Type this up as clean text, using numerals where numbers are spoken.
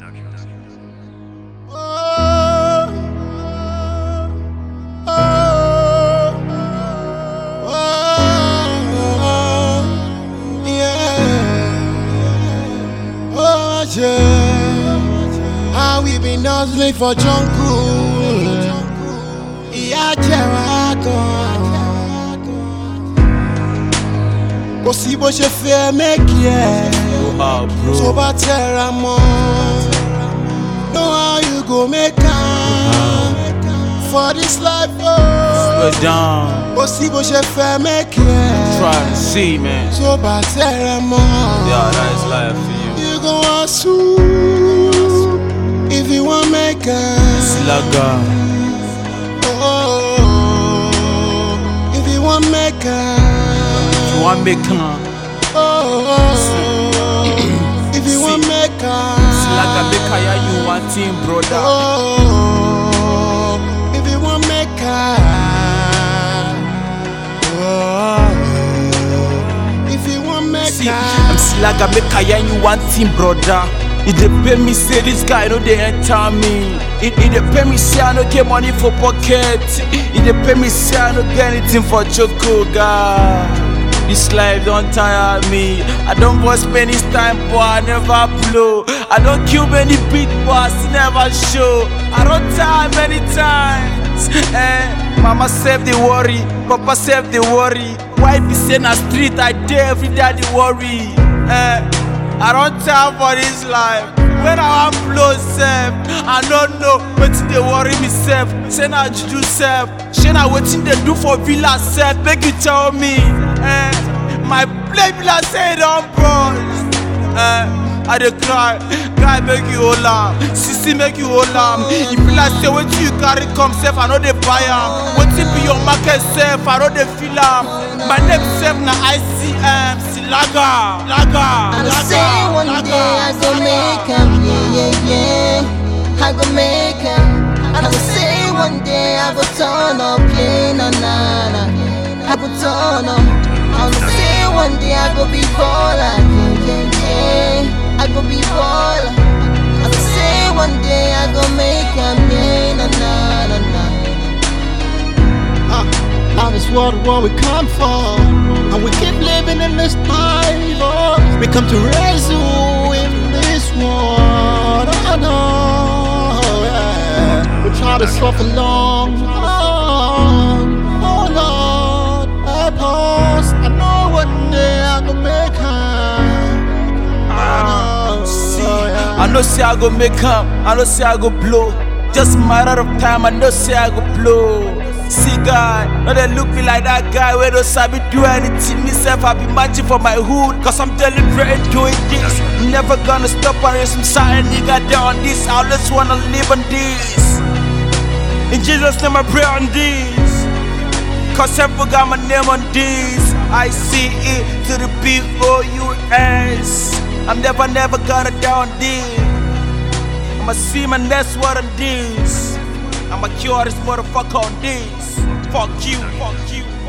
How we been hustling for jungle. Ìyà jẹ wá gan. Kò sí bó ṣe fẹ́ make it. Tó bá tẹra mọ́. Know how you go make am for this life. Kò sí bó ṣe fẹ́ make it. Try to see, man. Tó bá tẹra mọ́. Yeah, that's life for you. You gon' hustle if you want make it. Slugger. Oh, if you want make it. You want me come? Oh, if you want make it. Slugger, make I you one team, brother. Oh, if you want make it. Oh, if you want make See, it. I'm Slugger, make I you one team, brother. It dey pay me say this guy no dey enter me. It dey pay me say I no get money for pocket. It dey pay me say I no get anything for choco, God. This life don't tire me. I don't go spend this time, but I never blow. I don't kill many beat, but I still never show. I don't tire many times. Mama save the worry, Papa save the worry. Why be say na street I dey every day the worry. I don't tire for this life. When I want blow self, I don't know wetin dey worry me self. Say na juju self, shey na wetin dey do for villa self. Make you tell me, my play be like say e don burst. I dey cry, guy make you hold am, sissy make you hold am. E be like say wetin you carry come self, I no dey buy am. Wetin be your market self, I no dey feel am. My name self na ICM, Slugger, I say one day I go make him, yeah. I go make him. And I say one day I go turn up, yeah, na. I go turn up. I say one day I go be baller, yeah. I go be baller. I say one day I go make him, yeah, na. Love is what we come for, and we keep living in this life. Oh, we come to raise you in this world. Oh no, yeah. We try to suffer long. Oh Lord, help us. I know one day I go make her. I know say I go make am, I know say I go blow. Just matter of time, I know say I go blow. See guy, no they look me like that guy where don't sabi do anything. Myself I be matching for my hood, cause I'm deliberate doing this. Never gonna stop and raise some side nigga there on this. I always wanna live on this. In Jesus' name I pray on this, cause everyone got my name on this. ICE to the BOUS. I'm never gonna down this. I'ma see my next word on this. I'ma cure this motherfucker on this. Fuck you.